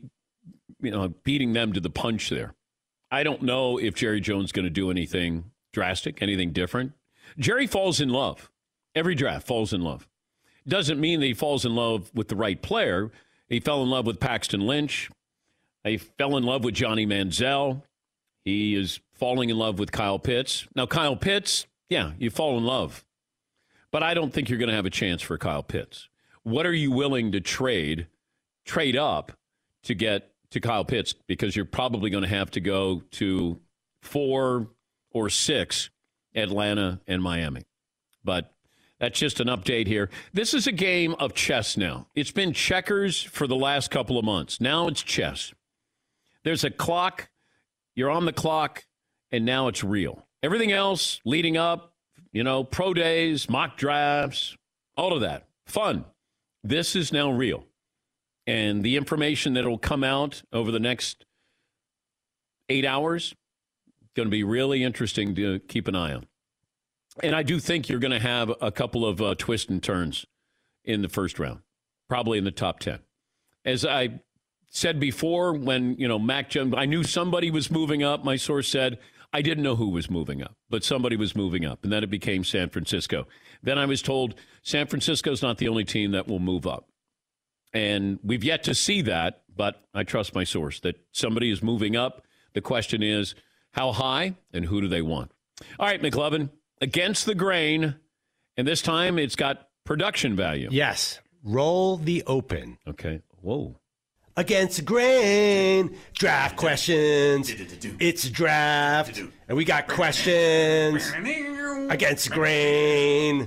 beating them to the punch there. I don't know if Jerry Jones is going to do anything drastic, anything different. Jerry falls in love. Every draft falls in love. Doesn't mean that he falls in love with the right player. He fell in love with Paxton Lynch. He fell in love with Johnny Manziel. He is falling in love with Kyle Pitts. Now, Kyle Pitts, yeah, you fall in love. But I don't think you're going to have a chance for Kyle Pitts. What are you willing to trade up to get to Kyle Pitts? Because you're probably going to have to go to 4 or 6, Atlanta and Miami. But that's just an update here. This is a game of chess now. It's been checkers for the last couple of months. Now it's chess. There's a clock. You're on the clock, and now it's real. Everything else leading up, pro days, mock drafts, all of that. Fun. This is now real. And the information that will come out over the next 8 hours, going to be really interesting to keep an eye on. And I do think you're going to have a couple of twists and turns in the first round, probably in the top 10. As I said before, when, Mac Jones, I knew somebody was moving up. My source said, I didn't know who was moving up, but somebody was moving up. And then it became San Francisco. Then I was told San Francisco's not the only team that will move up. And we've yet to see that, but I trust my source that somebody is moving up. The question is, how high and who do they want? All right, McLovin. Against the grain, and this time it's got production value. Yes. Roll the open. Okay. Whoa. Against the grain, draft questions. It's draft, and we got questions. Against the grain.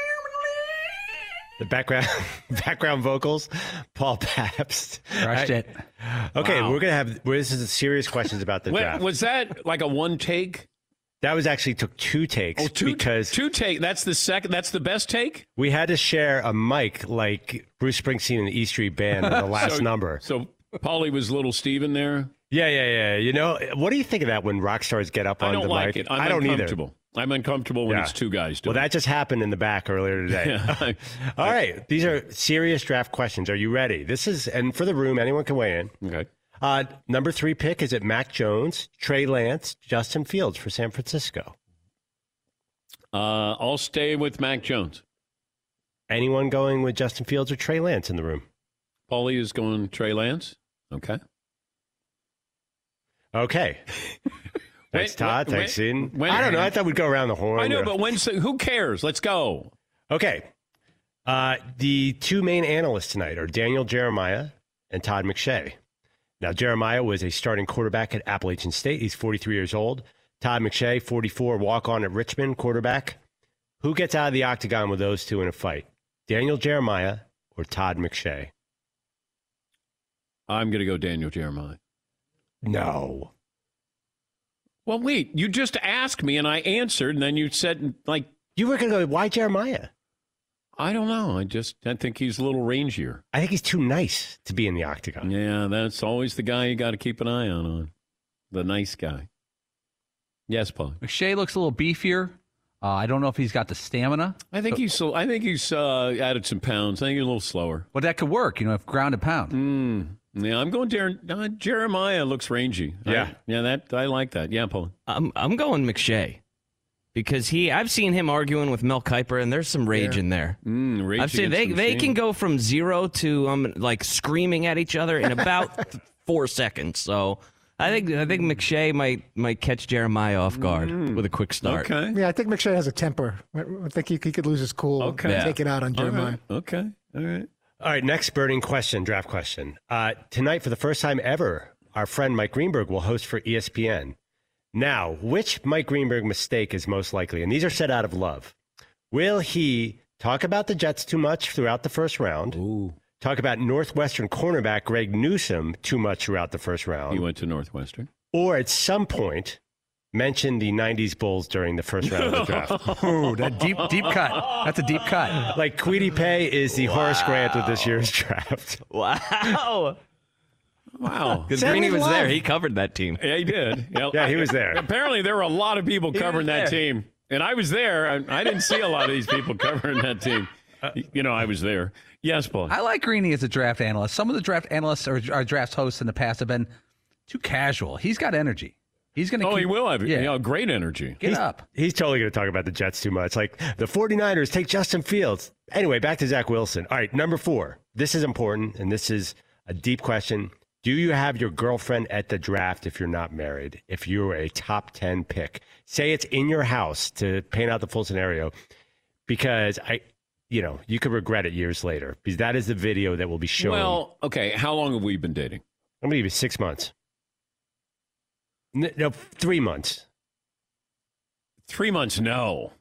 The background vocals, Paul Pabst. Crushed it. Okay, Wow. we're going to have, this is serious questions about the draft. Was that like a one take? That was actually took 2 takes. Because two take. That's the second. That's the best take. we had to share a mic like Bruce Springsteen and the E Street Band in the last number. So Paulie was little Steven there. Yeah. What do you think of that when rock stars get up on I don't the like mic? it. I'm I don't either. uncomfortable. I'm uncomfortable when it's two guys doing Well, that just happened in the back earlier today. Yeah. All right. These are serious draft questions. Are you ready? This is, and for the room, anyone can weigh in. Okay. Number 3 pick, is it Mac Jones, Trey Lance, Justin Fields for San Francisco? I'll stay with Mac Jones. Anyone going with Justin Fields or Trey Lance in the room? Paulie is going Trey Lance. Okay. Thanks, Todd. Thanks, Seton. when- I don't know. I thought we'd go around the horn. I know, but who cares? Let's go. Okay. The 2 main analysts tonight are Daniel Jeremiah and Todd McShay. Now, Jeremiah was a starting quarterback at Appalachian State. He's 43 years old. Todd McShay, 44, walk-on at Richmond, quarterback. Who gets out of the octagon with those two in a fight? Daniel Jeremiah or Todd McShay? I'm going to go Daniel Jeremiah. No. Well, wait. You just asked me, and I answered, and then you said, like... You were going to go, why Jeremiah? I don't know. I think he's a little rangier. I think he's too nice to be in the octagon. Yeah, that's always the guy you got to keep an eye on. The nice guy. Yes, Paul. McShay looks a little beefier. I don't know if he's got the stamina. I think he's added some pounds. I think he's a little slower. But that could work, if ground and pound. Yeah, I'm going Jeremiah looks rangy. Yeah. I like that. Yeah, Paul. I'm going McShay because I've seen him arguing with Mel Kiper, and there's some rage in there. Rage I've seen they can go from 0 to like screaming at each other in about 4 seconds. So I think McShay might catch Jeremiah off guard with a quick start. Okay. Yeah, I think McShay has a temper. I think he could lose his cool and take it out on Jeremiah. Okay. All right. All right, next burning question, draft question. Tonight, for the first time ever, our friend Mike Greenberg will host for ESPN. Now, which Mike Greenberg mistake is most likely? And these are set out of love. Will he talk about the Jets too much throughout the first round? Ooh. Talk about Northwestern cornerback Greg Newsome too much throughout the first round? He went to Northwestern. Or at some point, mention the 90s Bulls during the first round of the draft? Ooh, that deep cut. That's a deep cut. Like Queedy Pay is the Horace Grant of this year's draft. Wow. Wow. Because Greeny was there. He covered that team. Yeah, he did. Yeah, he was there. Apparently, there were a lot of people covering that team. And I was there. I didn't see a lot of these people covering that team. I was there. Yes, Paul. I like Greeny as a draft analyst. Some of the draft analysts or draft hosts in the past have been too casual. He's got energy. He's going to he will have great energy. Get up. He's totally going to talk about the Jets too much. Like, the 49ers take Justin Fields. Anyway, back to Zach Wilson. All right, number 4. This is important, and this is a deep question. Do you have your girlfriend at the draft if you're not married? If you're a top 10 pick, say it's in your house to paint out the full scenario, because you could regret it years later, because that is the video that will be shown. Well, okay. How long have we been dating? I'm going to give you 6 months. No, 3 months. 3 months, no.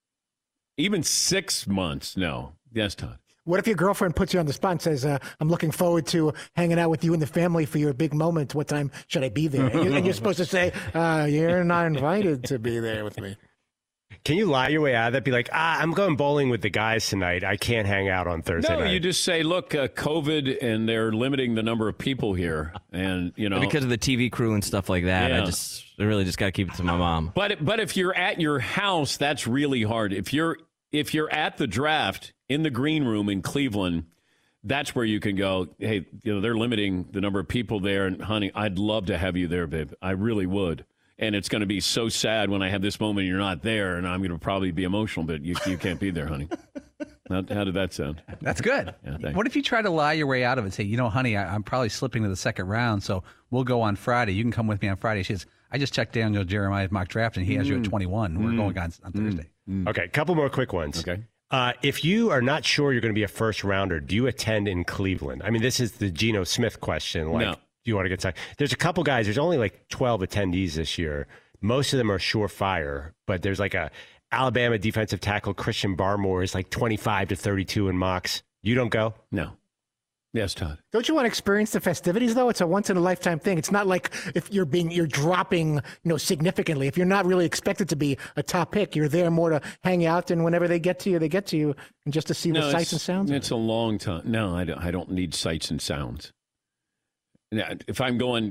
Even 6 months, no. Yes, Todd. What if your girlfriend puts you on the spot and says, I'm looking forward to hanging out with you and the family for your big moment. What time should I be there? And you're supposed to say, you're not invited to be there with me. Can you lie your way out of that? Be like, I'm going bowling with the guys tonight. I can't hang out on Thursday night. No, you just say, look, COVID, and they're limiting the number of people here. And, because of the TV crew and stuff like that, Yeah. I really just got to keep it to my mom. But if you're at your house, that's really hard. If you're at the draft in the green room in Cleveland, that's where you can go, hey, they're limiting the number of people there. And, honey, I'd love to have you there, babe. I really would. And it's going to be so sad when I have this moment and you're not there, and I'm going to probably be emotional, but you can't be there, honey. How did that sound? That's good. Yeah, what if you try to lie your way out of it? Say, honey, I'm probably slipping to the second round, so we'll go on Friday. You can come with me on Friday. She says, I just checked Daniel Jeremiah's mock draft, and he has you at 21. We're going on Thursday. Okay, a couple more quick ones. Okay. If you are not sure you're going to be a first rounder, do you attend in Cleveland? I mean, this is the Geno Smith question. No. Do you want to get signed? There's a couple guys. There's only like 12 attendees this year. Most of them are surefire, but there's like a Alabama defensive tackle, Christian Barmore, is like 25 to 32 in mocks. You don't go? No. Yes, Todd. Don't you want to experience the festivities, though? It's a once-in-a-lifetime thing. It's not like if you're dropping, significantly. If you're not really expected to be a top pick, you're there more to hang out, and whenever they get to you, and just to see the sights and sounds. It's a long time. No, I don't need sights and sounds. Now, if I'm going,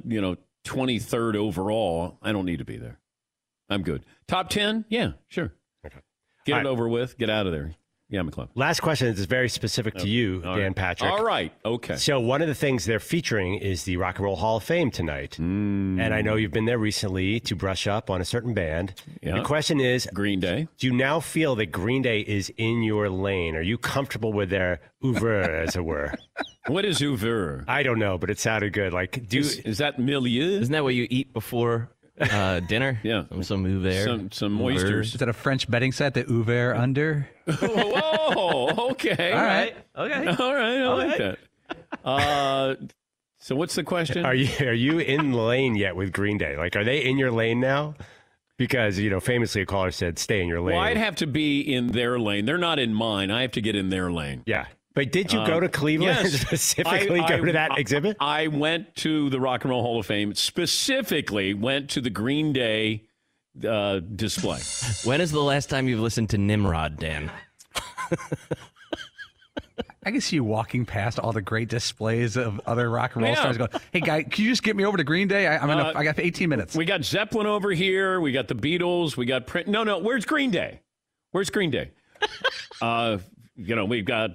23rd overall, I don't need to be there. I'm good. Top 10? Yeah, sure. Okay. Get All it right. over with. Get out of there. Yeah, McClellan. Last question is very specific to you, All Dan right. Patrick. All right. Okay. So one of the things they're featuring is the Rock and Roll Hall of Fame tonight. And I know you've been there recently to brush up on a certain band. Yeah. The question is, Green Day. do you now feel that Green Day is in your lane? Are you comfortable with their oeuvre, as it were? What is oeuvre? I don't know, but it sounded good. Like, Is that milieu? Isn't that what you eat before dinner? Yeah. Some ouvert. Some oysters. Is that a French betting set, the Ouvert under? Whoa, okay. All right. Okay. All right, I like that. So what's the question? Are you in the lane yet with Green Day? Like, are they in your lane now? Because, famously a caller said, stay in your lane. Well, I'd have to be in their lane. They're not in mine. I have to get in their lane. Yeah. But did you go to Cleveland and yes. specifically go to that exhibit? I went to the Rock and Roll Hall of Fame, specifically went to the Green Day display. When is the last time you've listened to Nimrod, Dan? I can see you walking past all the great displays of other rock and roll stars going, hey, guy, can you just get me over to Green Day? I got 18 minutes. We got Zeppelin over here. We got the Beatles. We got Prince. No, where's Green Day? Where's Green Day? We've got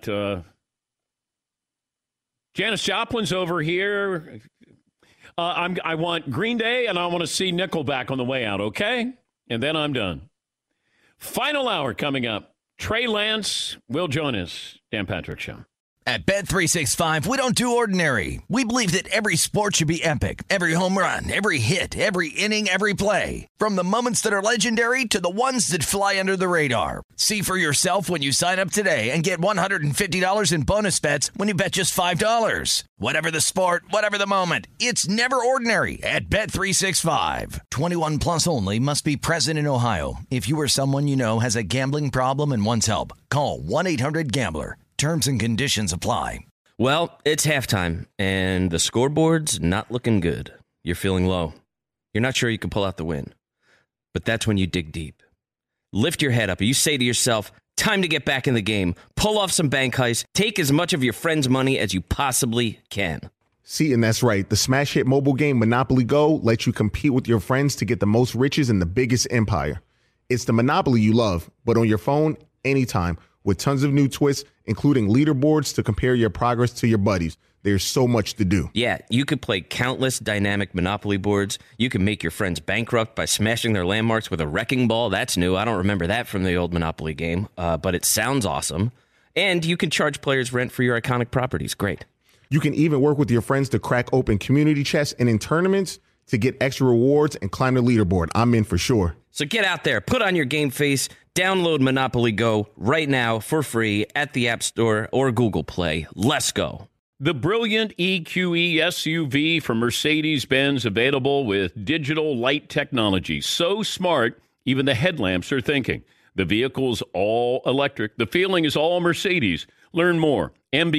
Janis Joplin's over here. I want Green Day, and I want to see Nickelback on the way out, okay? And then I'm done. Final hour coming up. Trey Lance will join us. Dan Patrick Show. At Bet365, we don't do ordinary. We believe that every sport should be epic. Every home run, every hit, every inning, every play. From the moments that are legendary to the ones that fly under the radar. See for yourself when you sign up today and get $150 in bonus bets when you bet just $5. Whatever the sport, whatever the moment, it's never ordinary at Bet365. 21 plus only. Must be present in Ohio. If you or someone you know has a gambling problem and wants help, call 1-800-GAMBLER. Terms and conditions apply. Well, it's halftime, and the scoreboard's not looking good. You're feeling low. You're not sure you can pull out the win. But that's when you dig deep. Lift your head up, and you say to yourself, time to get back in the game. Pull off some bank heists. Take as much of your friend's money as you possibly can. See, and that's right. The smash hit mobile game Monopoly Go lets you compete with your friends to get the most riches in the biggest empire. It's the Monopoly you love, but on your phone, anytime, with tons of new twists, including leaderboards to compare your progress to your buddies. There's so much to do. Yeah, you could play countless dynamic Monopoly boards. You can make your friends bankrupt by smashing their landmarks with a wrecking ball. That's new. I don't remember that from the old Monopoly game, but it sounds awesome. And you can charge players rent for your iconic properties. Great. You can even work with your friends to crack open community chests and in tournaments to get extra rewards and climb the leaderboard. I'm in for sure. So get out there, put on your game face, download Monopoly Go right now for free at the App Store or Google Play. Let's go. The brilliant EQE SUV from Mercedes-Benz, available with digital light technology. So smart, even the headlamps are thinking. The vehicle's all electric. The feeling is all Mercedes. Learn more.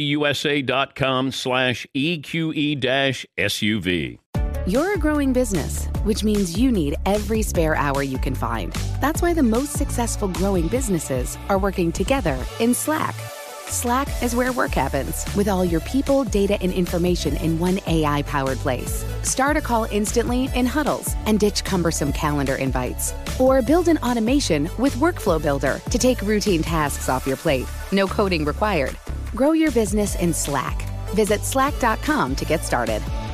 MBUSA.com/EQE-SUV. You're a growing business, which means you need every spare hour you can find. That's why the most successful growing businesses are working together in Slack. Slack is where work happens, with all your people, data, and information in one AI-powered place. Start a call instantly in huddles and ditch cumbersome calendar invites. Or build an automation with Workflow Builder to take routine tasks off your plate. No coding required. Grow your business in Slack. Visit slack.com to get started.